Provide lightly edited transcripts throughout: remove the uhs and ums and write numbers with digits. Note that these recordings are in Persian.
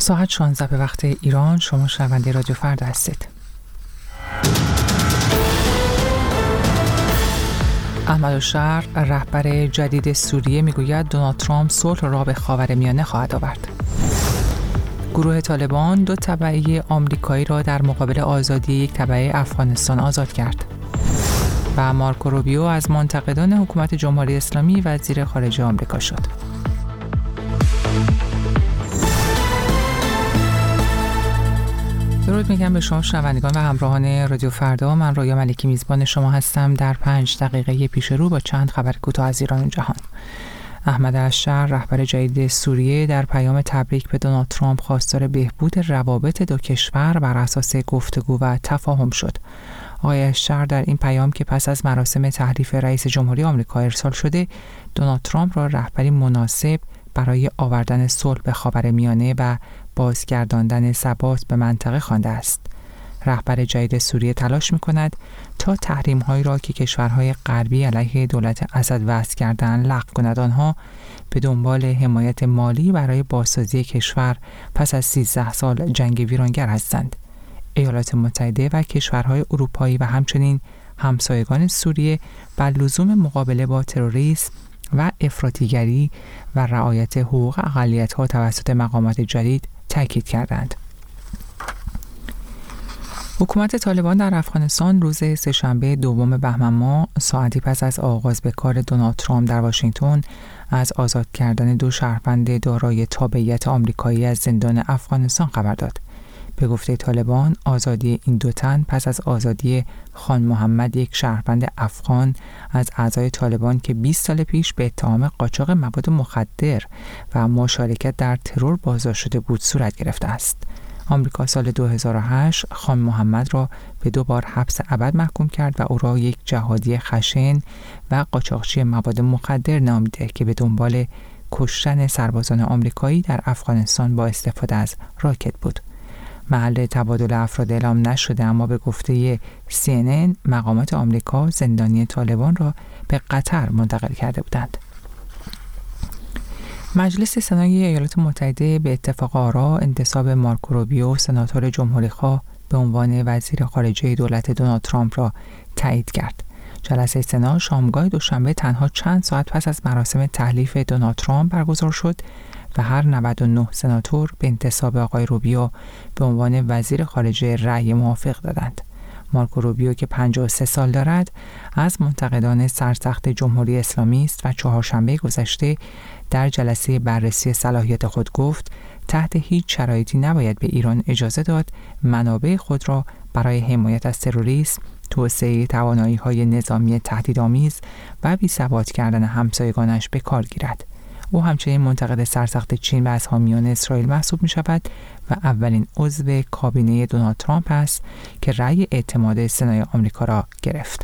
ساعت 16 به وقت ایران. شما شنونده رادیو فردا هستید. احمد الشهر رهبر جدید سوریه میگوید دونالد ترامپ صلح را به خاورمیانه خواهد آورد. گروه طالبان 2 تبعه آمریکایی را در مقابل آزادی 1 تبعه افغانستان آزاد کرد. و مارکو روبیو از منتقدان حکومت جمهوری اسلامی وزیر خارجه آمریکا شد. درود میگم به شما شنوندگان و همراهان رادیو فردا. من رویا ملکی میزبان شما هستم در 5 دقیقه پیش رو با چند خبر کوتاه از ایران و جهان. احمد الشهر رهبر جدید سوریه در پیام تبریک به دونالد ترامپ خواستار بهبود روابط 2 کشور بر اساس گفتگو و تفاهم شد. آقای الشهر در این پیام که پس از مراسم تحریف رئیس جمهوری آمریکا ارسال شده، دونالد ترامپ را رهبری مناسب برای آوردن صلح به خاورمیانه و بازگرداندن ثبات به منطقه خوانده است. رهبر جدید سوریه تلاش می‌کند تا تحریم‌هایی را که کشورهای غربی علیه دولت اسد وضع کردند لغو کند. آنها به دنبال حمایت مالی برای بازسازی کشور پس از 13 سال جنگ ویرانگر هستند. ایالات متحده و کشورهای اروپایی و همچنین همسایگان سوریه بر لزوم مقابله با تروریسم و افراطیگری و رعایت حقوق اقلیت‌ها توسط مقامات جدید تاکید کردند. حکومت طالبان در افغانستان روز سه‌شنبه 2 بهمن ماه ساعتی پس از آغاز به کار دونالد ترامپ در واشنگتن از آزاد کردن 2 شهروند دارای تابعیت آمریکایی از زندان افغانستان خبر داد. به گفته طالبان آزادی این 2 تن پس از آزادی خان محمد، یک شهروند افغان از اعضای طالبان که 20 سال پیش به اتهام قاچاق مواد مخدر و مشارکت در ترور بازداشت شده بود، صورت گرفته است. آمریکا سال 2008 خان محمد را به 2 بار حبس ابد محکوم کرد و او را یک جهادی خشن و قاچاقچی مواد مخدر نامیده که به دنبال کشتن سربازان آمریکایی در افغانستان با استفاده از راکت بود. محل تبادل افراد اعلام نشده، اما به گفته CNN مقامات آمریکا زندانی طالبان را به قطر منتقل کرده بودند. مجلس سنای ایالات متحده به اتفاق آرا انتصاب مارکو روبیو سناتور جمهوری‌خواه به عنوان وزیر خارجه دولت دونالد ترامپ را تایید کرد. جلسه سنا شامگاه دوشنبه تنها چند ساعت پس از مراسم تحلیف دونالد ترامپ برگزار شد و هر 99 سناتور به انتصاب آقای روبیو به عنوان وزیر خارجه رأی موافق دادند. مارکو روبیو که 53 سال دارد از منتقدان سرسخت جمهوری اسلامی است و چهارشنبه گذشته در جلسه بررسی صلاحیت خود گفت تحت هیچ شرایطی نباید به ایران اجازه داد منابع خود را برای حمایت از تروریسم، توسعه توانایی‌های نظامی تهدیدآمیز و بی‌ثبات کردن همسایگانش به کار گیرد. او همچنین منتقد سرسخت چین و از حامیان اسرائیل محسوب می شود و اولین عضو کابینه دونالد ترامپ است که رأی اعتماد سنای آمریکا را گرفت.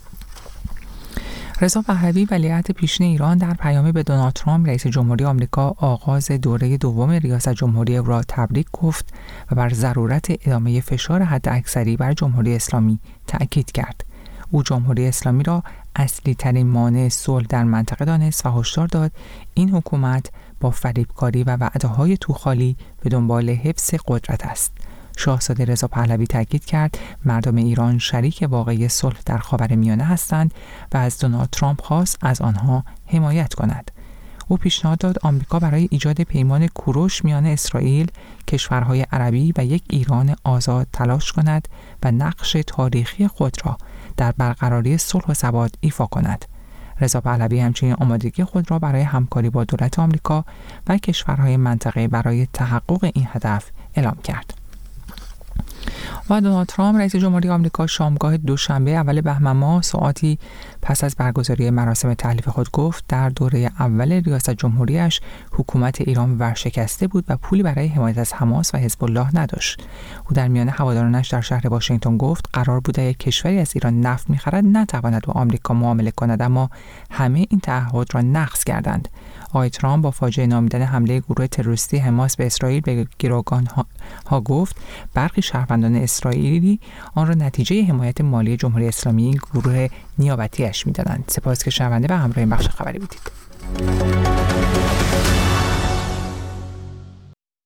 رضا پهلوی ولیعهد پیشین ایران در پیامی به دونالد ترامپ رئیس جمهوری آمریکا آغاز دوره 2 ریاست جمهوری او را تبریک گفت و بر ضرورت ادامه فشار حداکثری بر جمهوری اسلامی تأکید کرد. او جمهوری اسلامی را اصلی ترین مانع صلح در منطقه دانست و هشدار داد این حکومت با فریبکاری و وعده‌های توخالی به دنبال حفظ قدرت است. شاهزاده رضا پهلوی تاکید کرد مردم ایران شریک واقعی صلح در خاورمیانه هستند و از دونالد ترامپ خواست از آنها حمایت کند. او پیشنهاد داد آمریکا برای ایجاد پیمان کوروش میان اسرائیل، کشورهای عربی و یک ایران آزاد تلاش کند و نقش تاریخی خود را در برقراری صلح و ثبات ایفا کند. رضا پهلوی همچنین آمادگی خود را برای همکاری با دولت آمریکا و کشورهای منطقه برای تحقق این هدف اعلام کرد. و دونالد ترامپ رئیس جمهوری آمریکا شامگاه دوشنبه اول بهمن ماه ساعتی پس از برگزاری مراسم تحلیف خود گفت در دوره اول ریاست جمهوریش حکومت ایران ورشکسته بود و پولی برای حمایت از حماس و حزب الله نداشت. او در میان هوادارانش در شهر واشنگتن گفت قرار بود اگر کشوری از ایران نفت می‌خرد نتواند با آمریکا معامله کند، اما همه این تعهد را نقض کردند. آقای ترامپ با فاجعه نامیدن حمله گروه تروریستی حماس به اسرائیل به گروگان‌ها گفت برخی شهروندان اسرائیلی آن را نتیجه حمایت مالی جمهوری اسلامی این گروه نیابتی‌اش می‌دانند. سپاس که شنونده و همراه بخش خبری بودید.